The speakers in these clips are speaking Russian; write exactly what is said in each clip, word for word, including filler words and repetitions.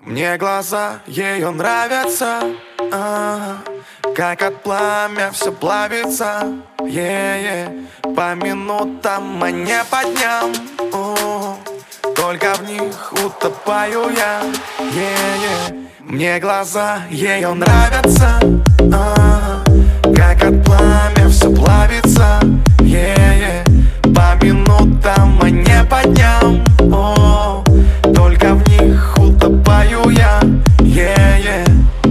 Мне глаза ее нравятся, а, как от пламя все плавится, е-е. По минутам, а не по дням, о, только в них утопаю я, е-е. Мне глаза ее нравятся, а, как от пламя все плавится, е-е. По минутам, а не по дням, о, только в них утопаю я, е-е.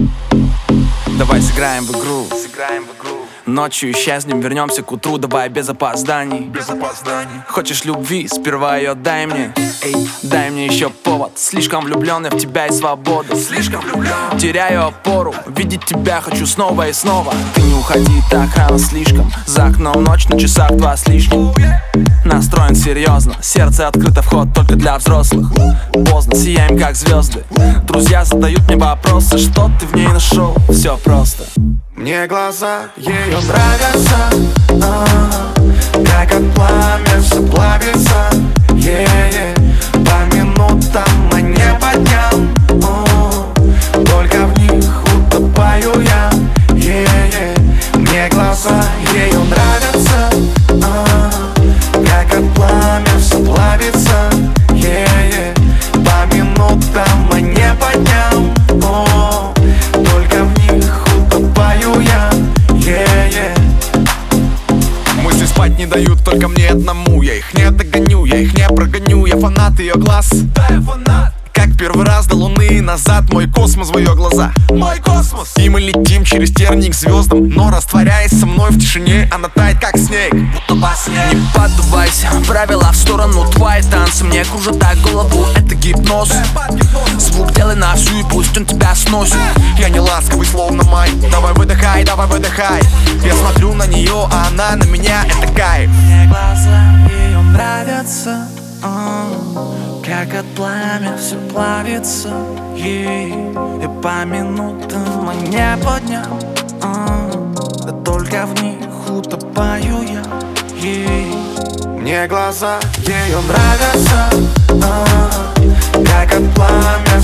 Давай сыграем в игру, Сыграем в игру. Ночью исчезнем, вернемся к утру. Давай без опозданий, Без опозданий. Хочешь любви, сперва ее дай мне. Эй, дай мне еще повод. Слишком влюбленный в тебя и свободу. Слишком влюблен. Теряю опору, видеть тебя хочу снова и снова. Ты не уходи так рано слишком. За окном ночь, на часах два с лишним. Настроен серьезно, сердце открыто, вход только для взрослых. Поздно, сияем как звезды. Друзья задают мне вопросы, что ты в ней нашел? Все просто. Мне глаза ее нравятся, а, как от пламя все плавится, е-е. По минутам, а не по дням, о, только в них утопаю я, е-е. Мне глаза ее нравятся, а, как от пламя все плавится, е-е. По минутам, а не по дням, о, только в них утопаю я, е-е. Мысли спать не дают только мне одному. Я их не догоню, я их не прогоню. Я фанат ее глаз, Да, я фанат. как первый раз до луны и назад. Мой космос в ее глаза, Мой космос. и мы летим через тернии к звездам. Но растворяясь со мной в тишине, она тает как снег, будто во сне. Не поддувайся, правила в сторону. Твои танцы мне кружат так голову. Это гипноз. Звук делай на всю и пусть он тебя сносит. Я не ласковый, словно май. Давай выдыхай, давай выдыхай. Я смотрю на нее, а она на меня. Это кайф. Мне глаза ее нравятся, а, как от пламя все плавится, ей. И по минутам, а не по дням, а, да только в них утопаю я, ей. Мне глаза ее нравятся, а, как от пламя